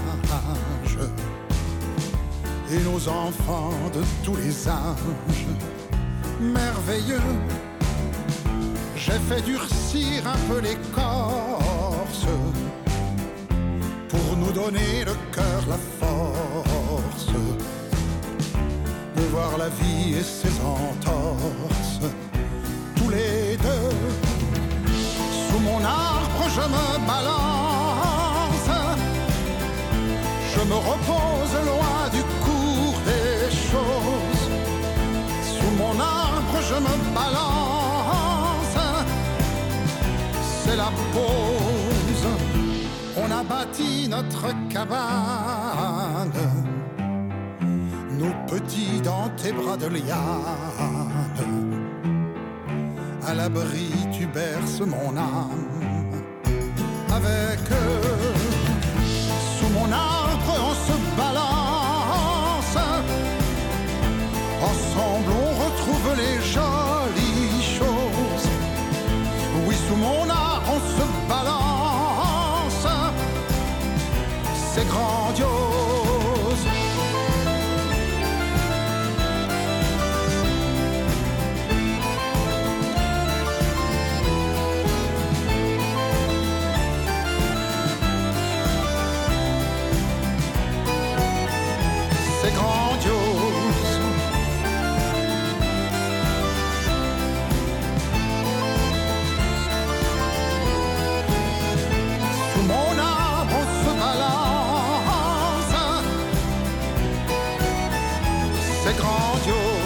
et nos enfants de tous les âges. Merveilleux, j'ai fait durcir un peu l'écorce pour nous donner le cœur, la force de voir la vie et ses entorses. Tous les deux, sous mon arbre je me balance, je me repose loin du cours des choses. Sous mon arbre je me balance, c'est la pause. On a bâti notre cabane, nous petits dans tes bras de liane. À l'abri tu berces mon âme. Avec eux, sous mon arbre on se balance. Ensemble on retrouve les jolies choses. Oui, sous mon arbre on se balance. C'est grandiose. c'est grandiose.